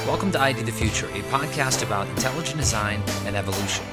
Welcome to ID the Future, a podcast about intelligent design and evolution.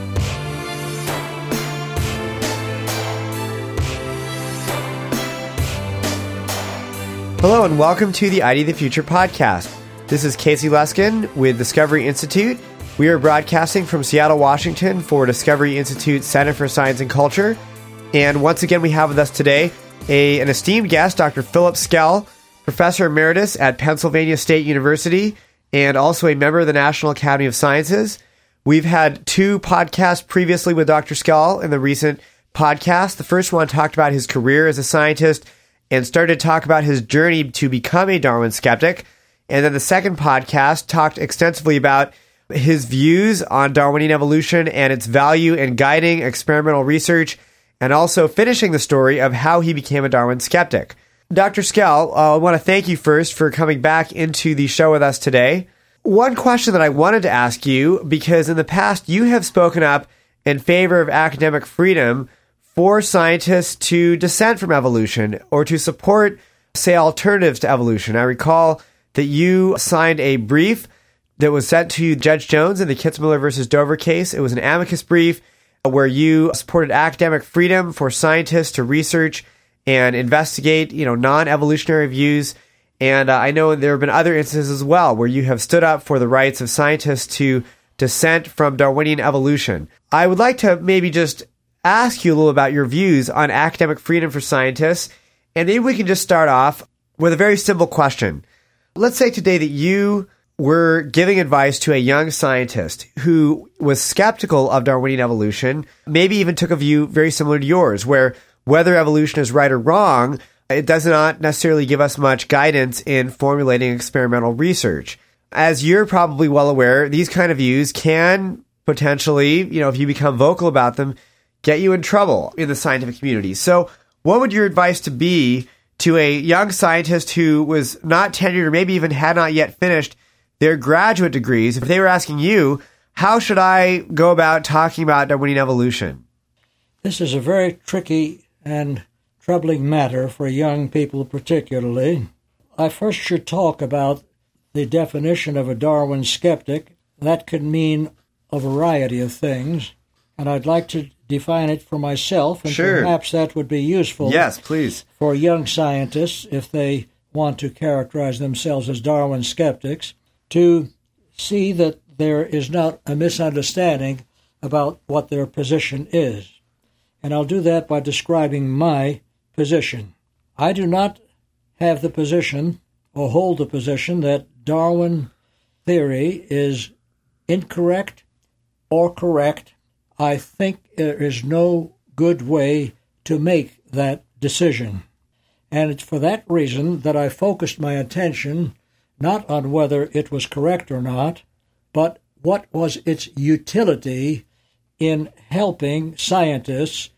Hello and welcome to the ID the Future podcast. This is Casey Luskin with Discovery Institute. We are broadcasting from Seattle, Washington for Discovery Institute Center for Science and Culture. And once again, we have with us today an esteemed guest, Dr. Philip Skell, Professor Emeritus at Pennsylvania State University, and also a member of the National Academy of Sciences. We've had two podcasts previously with Dr. Skell in the recent podcast. The first one talked about his career as a scientist and started to talk about his journey to become a Darwin skeptic. And then the second podcast talked extensively about his views on Darwinian evolution and its value in guiding experimental research, and also finishing the story of how he became a Darwin skeptic. Dr. Skell, I want to thank you first for coming back into the show with us today. One question that I wanted to ask you, because in the past you have spoken up in favor of academic freedom for scientists to dissent from evolution or to support, say, alternatives to evolution. I recall that you signed a brief that was sent to Judge Jones in the Kitzmiller versus Dover case. It was an amicus brief where you supported academic freedom for scientists to research and investigate, non-evolutionary views. And I know there have been other instances as well where you have stood up for the rights of scientists to dissent from Darwinian evolution. I would like to maybe just ask you a little about your views on academic freedom for scientists. And maybe we can just start off with a very simple question. Let's say today that you were giving advice to a young scientist who was skeptical of Darwinian evolution, maybe even took a view very similar to yours, where whether evolution is right or wrong, it does not necessarily give us much guidance in formulating experimental research. As you're probably well aware, these kind of views can potentially, if you become vocal about them, get you in trouble in the scientific community. So what would your advice to be to a young scientist who was not tenured or maybe even had not yet finished their graduate degrees, if they were asking you, how should I go about talking about Darwinian evolution? This is a very tricky and troubling matter for young people particularly. I first should talk about the definition of a Darwin skeptic. That could mean a variety of things, and I'd like to define it for myself, and Sure. Perhaps that would be useful. Yes, please. For young scientists, if they want to characterize themselves as Darwin skeptics, to see that there is not a misunderstanding about what their position is. And I'll do that by describing my position. I do not have the position or hold the position that Darwin theory is incorrect or correct. I think there is no good way to make that decision. And it's for that reason that I focused my attention not on whether it was correct or not, but what was its utility in helping scientists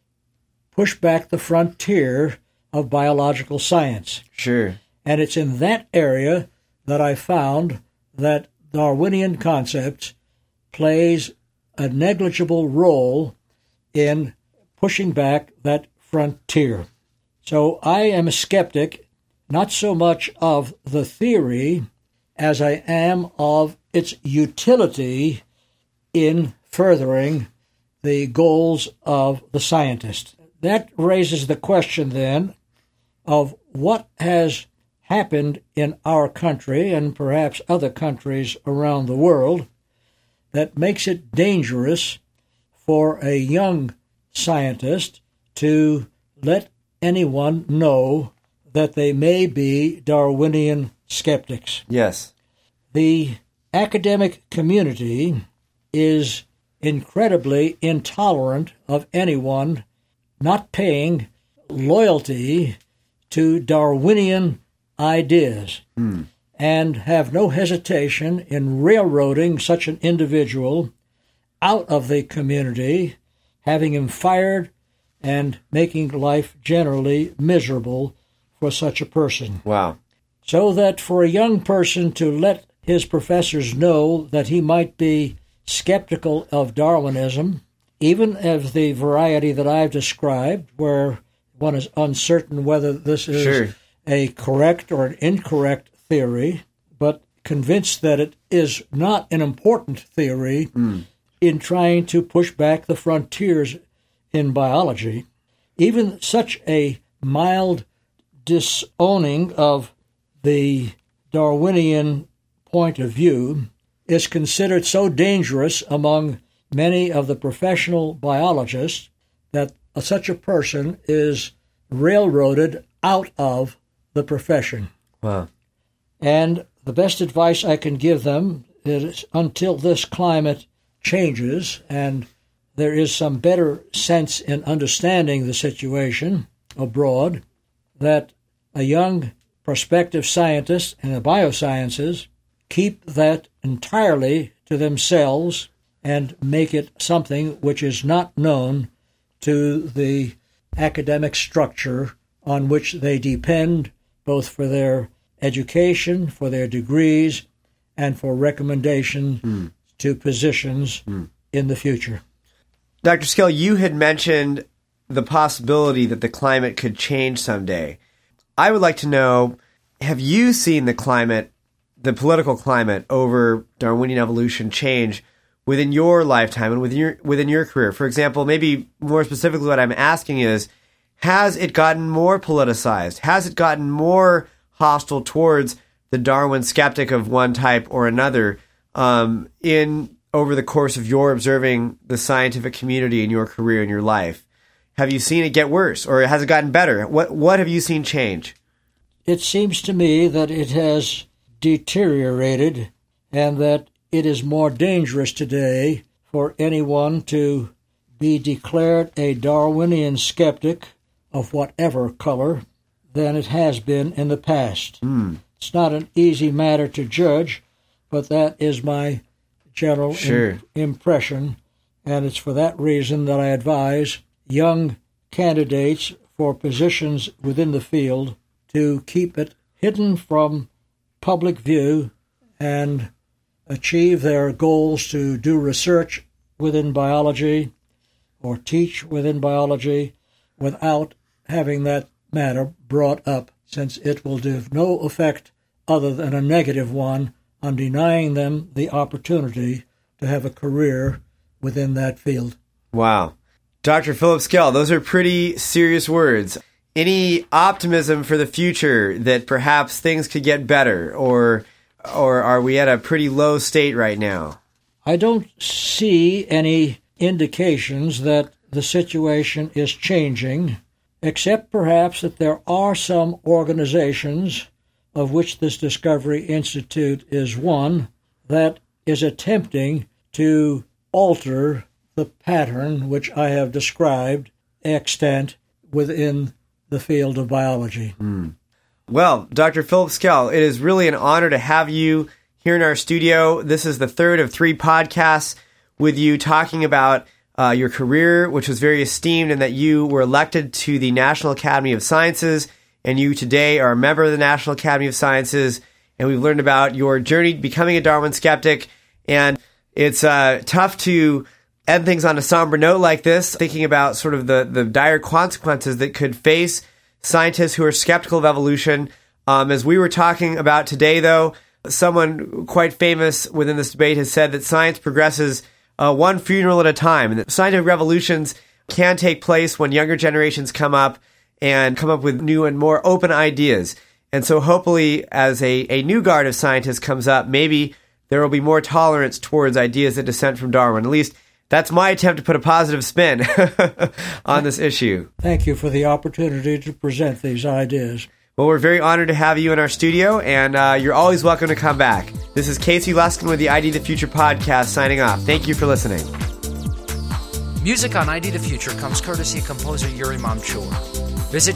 push back the frontier of biological science. Sure. And it's in that area that I found that Darwinian concepts plays a negligible role in pushing back that frontier. So I am a skeptic, not so much of the theory as I am of its utility in furthering the goals of the scientist. That raises the question then of what has happened in our country and perhaps other countries around the world that makes it dangerous for a young scientist to let anyone know that they may be Darwinian skeptics. Yes. The academic community is incredibly intolerant of anyone not paying loyalty to Darwinian ideas and have no hesitation in railroading such an individual out of the community, having him fired and making life generally miserable for such a person. Wow. So that for a young person to let his professors know that he might be skeptical of Darwinism, even of the variety that I've described, where one is uncertain whether this is Sure. a correct or an incorrect theory, but convinced that it is not an important theory in trying to push back the frontiers in biology. Even such a mild disowning of the Darwinian point of view is considered so dangerous among many of the professional biologists that such a person is railroaded out of the profession. Wow. And the best advice I can give them is, until this climate changes and there is some better sense in understanding the situation abroad, that a young prospective scientist in the biosciences keep that entirely to themselves and make it something which is not known to the academic structure on which they depend, both for their education, for their degrees, and for recommendation to positions in the future. Dr. Skell, you had mentioned the possibility that the climate could change someday. I would like to know, have you seen the climate, the political climate over Darwinian evolution change within your lifetime and within your career? For example, maybe more specifically what I'm asking is, has it gotten more politicized? Has it gotten more hostile towards the Darwin skeptic of one type or another over the course of your observing the scientific community in your career and your life? Have you seen it get worse, or has it gotten better? What have you seen change? It seems to me that it has deteriorated, and that it is more dangerous today for anyone to be declared a Darwinian skeptic of whatever color than it has been in the past. It's not an easy matter to judge, but that is my general impression, and it's for that reason that I advise young candidates for positions within the field to keep it hidden from public view and achieve their goals to do research within biology or teach within biology without having that matter brought up, since it will have no effect other than a negative one on denying them the opportunity to have a career within that field. Wow. Dr. Philip Skell, those are pretty serious words. Any optimism for the future that perhaps things could get better, or are we at a pretty low state right now? I don't see any indications that the situation is changing, except perhaps that there are some organizations, of which this Discovery Institute is one, that is attempting to alter the pattern which I have described extant within the field of biology. Well, Dr. Philip Skell, it is really an honor to have you here in our studio. This is the third of 3 podcasts with you talking about your career, which was very esteemed, and that you were elected to the National Academy of Sciences, and you today are a member of the National Academy of Sciences, and we've learned about your journey becoming a Darwin skeptic. And it's tough to end things on a somber note like this, thinking about sort of the dire consequences that could face scientists who are skeptical of evolution. As we were talking about today, though, someone quite famous within this debate has said that science progresses one funeral at a time, and that scientific revolutions can take place when younger generations come up with new and more open ideas. And so hopefully, as a new guard of scientists comes up, maybe there will be more tolerance towards ideas that dissent from Darwin. At least that's my attempt to put a positive spin on this issue. Thank you for the opportunity to present these ideas. Well, we're very honored to have you in our studio, and you're always welcome to come back. This is Casey Luskin with the ID the Future podcast signing off. Thank you for listening. Music on ID the Future comes courtesy of composer Yuri Mamchur. Visit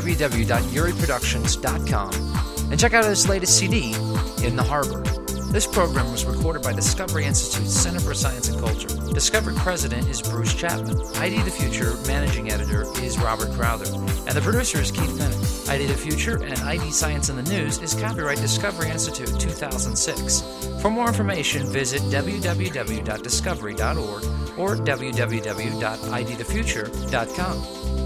www.yuriproductions.com and check out his latest CD, In the Harbor. This program was recorded by Discovery Institute's Center for Science and Culture. Discovery President is Bruce Chapman. ID the Future Managing Editor is Robert Crowther. And the producer is Keith Bennett. ID the Future and ID Science in the News is copyright Discovery Institute 2006. For more information, visit www.discovery.org or www.idthefuture.com.